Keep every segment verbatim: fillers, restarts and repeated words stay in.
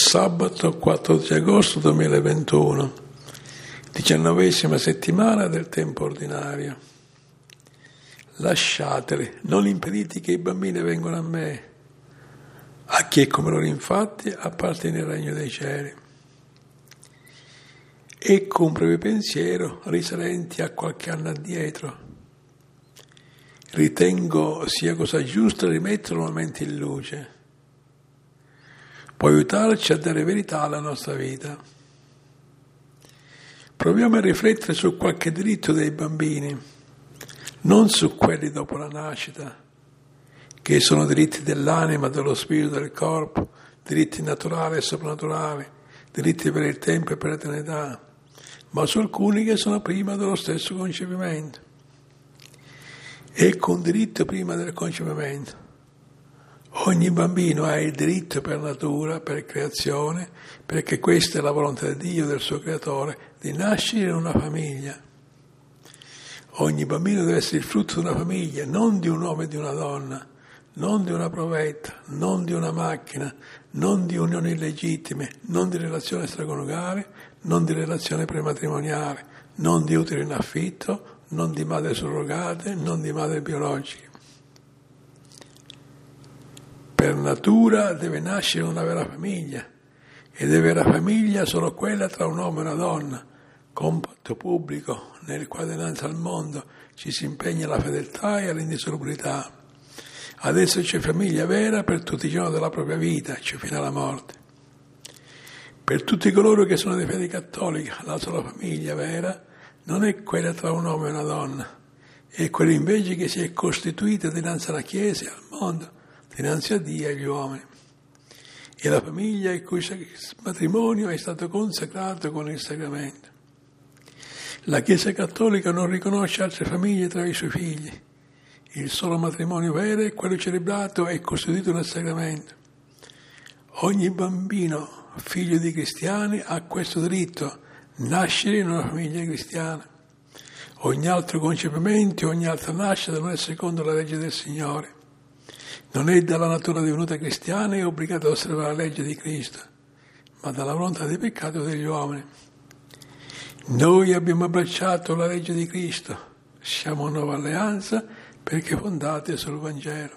Sabato quattordici agosto duemilaventuno, diciannovesima settimana del tempo ordinario. Lasciateli, non impedite che i bambini vengano a me. A chi è come loro infatti appartiene il regno dei cieli. Ecco un breve pensiero risalenti a qualche anno addietro. Ritengo sia cosa giusta rimetterlo nuovamente in luce. Può aiutarci a dare verità alla nostra vita. Proviamo a riflettere su qualche diritto dei bambini, non su quelli dopo la nascita, che sono diritti dell'anima, dello spirito, del corpo, diritti naturali e soprannaturali, diritti per il tempo e per l'eternità, ma su alcuni che sono prima dello stesso concepimento. Ecco un diritto prima del concepimento. Ogni bambino ha il diritto per natura, per creazione, perché questa è la volontà di Dio, del suo creatore, di nascere in una famiglia. Ogni bambino deve essere il frutto di una famiglia, non di un uomo e di una donna, non di una provetta, non di una macchina, non di unioni illegittime, non di relazione extraconiugale, non di relazione prematrimoniale, non di utero in affitto, non di madri surrogate, non di madri biologiche. Per natura deve nascere una vera famiglia, ed è vera famiglia solo quella tra un uomo e una donna, compatto pubblico nel quale dinanzi al mondo ci si impegna alla fedeltà e all'indissolubilità. Ad esserci famiglia vera per tutti i giorni della propria vita, cioè fino alla morte. Per tutti coloro che sono di fede cattolica, la sola famiglia vera non è quella tra un uomo e una donna, è quella invece che si è costituita dinanzi alla Chiesa e al mondo, dinanzi a Dio e agli uomini. E la famiglia il cui matrimonio è stato consacrato con il sacramento. La Chiesa cattolica non riconosce altre famiglie tra i suoi figli. Il solo matrimonio vero è quello celebrato e costituito nel sacramento. Ogni bambino, figlio di cristiani, ha questo diritto, nascere in una famiglia cristiana. Ogni altro concepimento, ogni altra nascita non è secondo la legge del Signore. Non è dalla natura divenuta cristiana e obbligata ad osservare la legge di Cristo, ma dalla volontà di peccato degli uomini. Noi abbiamo abbracciato la legge di Cristo, siamo una nuova alleanza perché fondate sul Vangelo.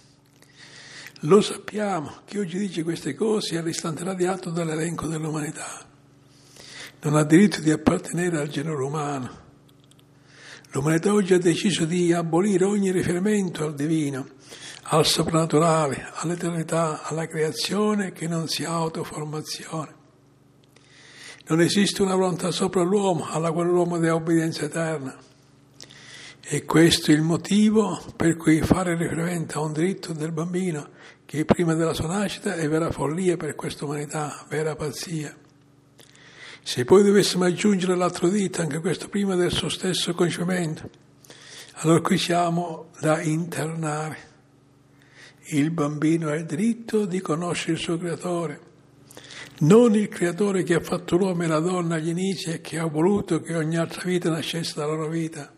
Lo sappiamo, chi oggi dice queste cose è all'istante radiato dall'elenco dell'umanità. Non ha diritto di appartenere al genere umano. L'umanità oggi ha deciso di abolire ogni riferimento al divino, al soprannaturale, all'eternità, alla creazione che non sia autoformazione. Non esiste una volontà sopra l'uomo alla quale l'uomo dà obbedienza eterna. E questo è il motivo per cui fare riferimento a un diritto del bambino che prima della sua nascita è vera follia per questa umanità, vera pazzia. Se poi dovessimo aggiungere l'altro diritto, anche questo prima del suo stesso concepimento, allora qui siamo da internare. Il bambino ha il diritto di conoscere il suo creatore, non il creatore che ha fatto l'uomo e la donna agli inizi e che ha voluto che ogni altra vita nascesse dalla loro vita.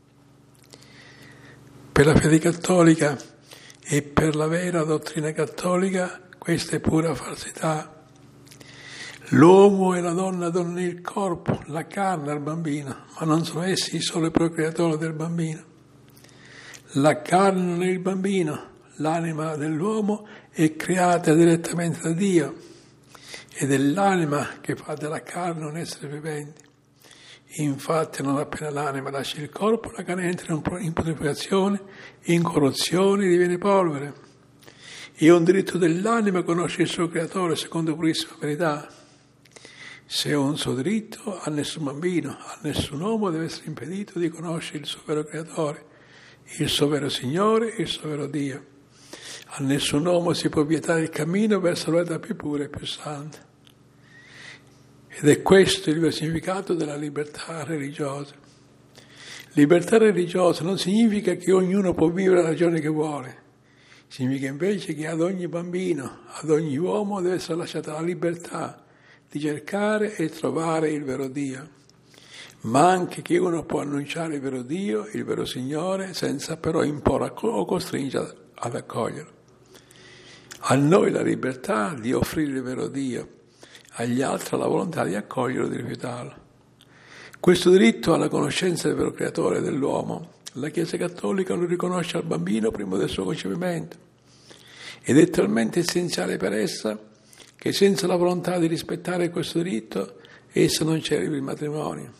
Per la fede cattolica e per la vera dottrina cattolica questa è pura falsità. L'uomo e la donna donano il corpo, la carne al bambino, ma non sono essi i soli procreatori del bambino. La carne non è il bambino, l'anima dell'uomo è creata direttamente da Dio ed è l'anima che fa della carne un essere vivente. Infatti non appena l'anima lascia il corpo, la carne entra in putrefazione, in corruzione, diviene polvere. È un diritto dell'anima conoscere il suo creatore secondo purissima verità. Se è un suo diritto, a nessun bambino, a nessun uomo deve essere impedito di conoscere il suo vero creatore, il suo vero Signore e il suo vero Dio. A nessun uomo si può vietare il cammino verso la verità più pura e più santa. Ed è questo il vero significato della libertà religiosa. Libertà religiosa non significa che ognuno può vivere la ragione che vuole. Significa invece che ad ogni bambino, ad ogni uomo deve essere lasciata la libertà di cercare e trovare il vero Dio. Ma anche che uno può annunciare il vero Dio, il vero Signore, senza però imporre o costringere ad accoglierlo. A noi la libertà di offrire il vero Dio, agli altri la volontà di accoglierlo o di rifiutarlo. Questo diritto alla conoscenza del vero creatore dell'uomo, la Chiesa Cattolica lo riconosce al bambino prima del suo concepimento ed è talmente essenziale per essa che senza la volontà di rispettare questo diritto essa non celebra il matrimonio.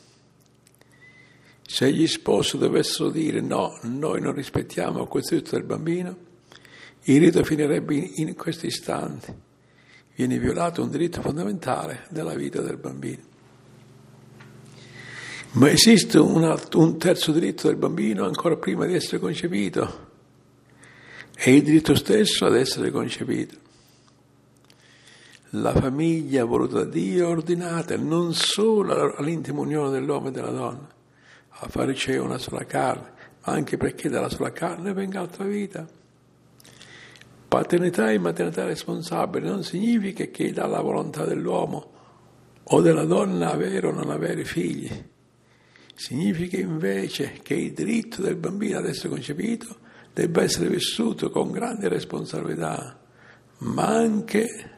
Se gli sposi dovessero dire no, noi non rispettiamo questo diritto del bambino, il rito finirebbe in, in questo istante. Viene violato un diritto fondamentale della vita del bambino. Ma esiste un, un terzo diritto del bambino ancora prima di essere concepito. È il diritto stesso ad essere concepito. La famiglia voluta da Dio è ordinata non solo all'intima unione dell'uomo e della donna, a fare c'è una sola carne, ma anche perché dalla sola carne venga altra vita. Paternità e maternità responsabile non significa che dalla volontà dell'uomo o della donna avere o non avere figli. Significa invece che il diritto del bambino ad essere concepito debba essere vissuto con grande responsabilità, ma anche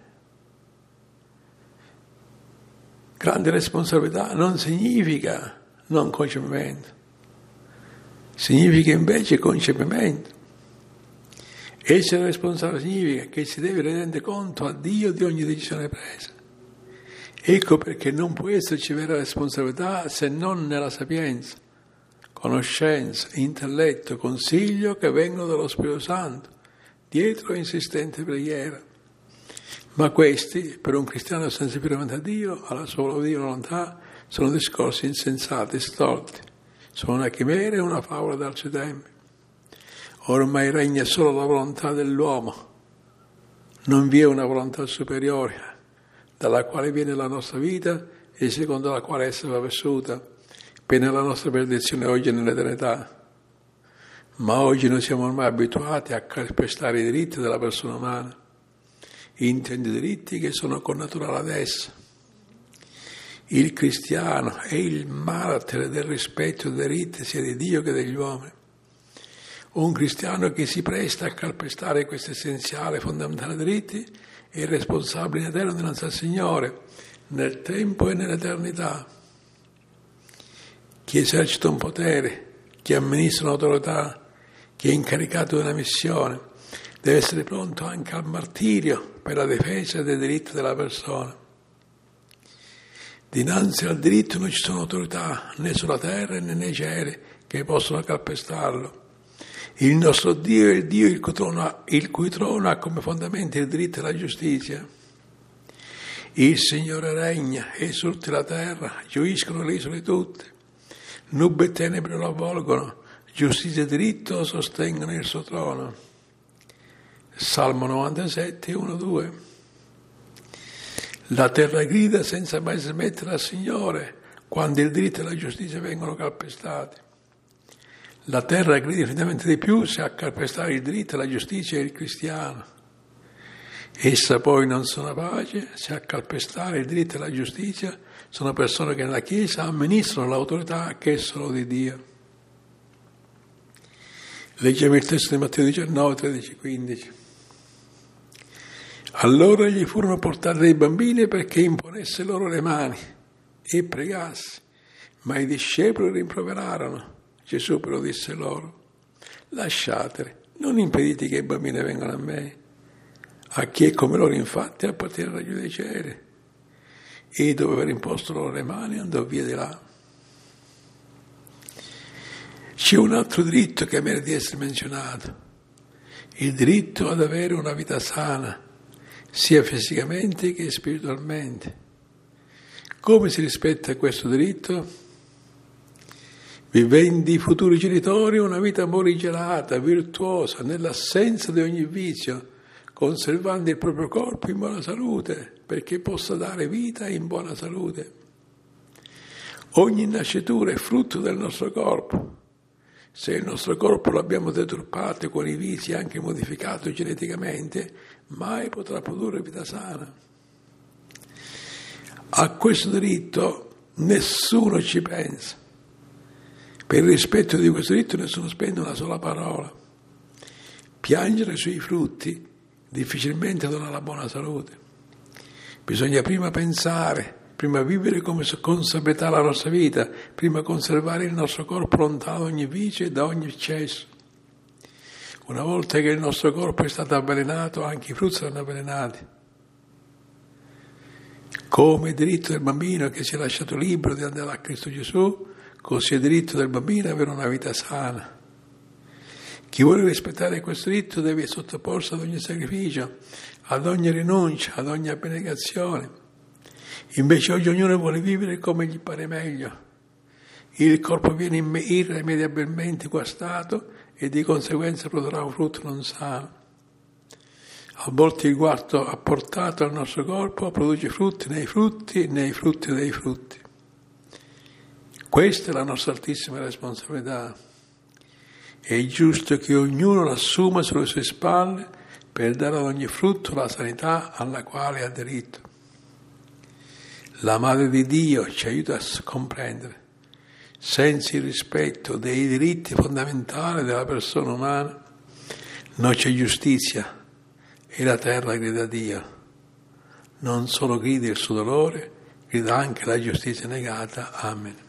grande responsabilità non significa non concepimento, significa invece concepimento. Essere responsabile significa che si deve rendere conto a Dio di ogni decisione presa. Ecco perché non può esserci vera responsabilità se non nella sapienza, conoscenza, intelletto, consiglio che vengono dallo Spirito Santo, dietro insistente preghiera. Ma questi, per un cristiano sensibilmente a Dio, alla sua volontà, sono discorsi insensati e storti. Sono una chimera e una favola d'altri tempi. Ormai regna solo la volontà dell'uomo. Non vi è una volontà superiore dalla quale viene la nostra vita e secondo la quale essa va vissuta, per la nostra perdizione oggi e nell'eternità. Ma oggi noi siamo ormai abituati a calpestare i diritti della persona umana, intendo i diritti che sono connaturali ad essa. Il cristiano è il martire del rispetto dei diritti sia di Dio che degli uomini. Un cristiano che si presta a calpestare questi essenziali e fondamentali diritti è responsabile in eterno dinanzi al Signore, nel tempo e nell'eternità. Chi esercita un potere, chi amministra un'autorità, chi è incaricato di una missione, deve essere pronto anche al martirio per la difesa dei diritti della persona. Dinanzi al diritto non ci sono autorità né sulla terra né nei cieli che possono calpestarlo. Il nostro Dio è il Dio il cui trono, il cui trono ha come fondamento il diritto e la giustizia. Il Signore regna e su tutta la terra gioiscono le isole tutte. Nube e tenebre lo avvolgono, giustizia e diritto sostengono il suo trono. Salmo novantasette, uno due. La terra grida senza mai smettere al Signore quando il diritto e la giustizia vengono calpestati. La terra grida infinitamente di più se a calpestare il diritto e la giustizia è il cristiano. Essa poi non sono pace se a calpestare il diritto e la giustizia sono persone che nella Chiesa amministrano l'autorità che è solo di Dio. Leggiamo il testo di Matteo diciannove, tredici, quindici. Allora gli furono portati dei bambini perché imponesse loro le mani e pregasse, ma i discepoli rimproverarono. Gesù però disse loro: lasciateli, non impedite che i bambini vengano a me. A chi è come loro infatti appartiene il regno dei cieli. E dopo aver imposto loro le mani andò via di là. C'è un altro diritto che merita di essere menzionato, il diritto ad avere una vita sana, sia fisicamente che spiritualmente. Come si rispetta questo diritto? Vivendo i futuri genitori una vita morigerata, virtuosa, nell'assenza di ogni vizio, conservando il proprio corpo in buona salute, perché possa dare vita in buona salute. Ogni nascitura è frutto del nostro corpo. Se il nostro corpo l'abbiamo deturpato con i vizi, anche modificato geneticamente, mai potrà produrre vita sana. A questo diritto nessuno ci pensa. Per il rispetto di questo diritto nessuno spende una sola parola. Piangere sui frutti difficilmente dona la buona salute. Bisogna prima pensare, prima vivere come consapevolietà la nostra vita, prima conservare il nostro corpo lontano da ogni vice e da ogni eccesso. Una volta che il nostro corpo è stato avvelenato, anche i frutti saranno avvelenati. Come è diritto del bambino che si è lasciato libero di andare a Cristo Gesù, così è diritto del bambino avere una vita sana. Chi vuole rispettare questo diritto deve sottoporsi ad ogni sacrificio, ad ogni rinuncia, ad ogni abnegazione. Invece oggi ognuno vuole vivere come gli pare meglio. Il corpo viene irrimediabilmente guastato e di conseguenza produrrà un frutto non sano. A volte il guasto apportato al nostro corpo produce frutti nei frutti, nei frutti dei frutti. Questa è la nostra altissima responsabilità. È giusto che ognuno l'assuma sulle sue spalle per dare ad ogni frutto la sanità alla quale ha diritto. La Madre di Dio ci aiuta a comprendere. Senza il rispetto dei diritti fondamentali della persona umana non c'è giustizia e la terra grida a Dio. Non solo grida il suo dolore, grida anche la giustizia negata. Amen.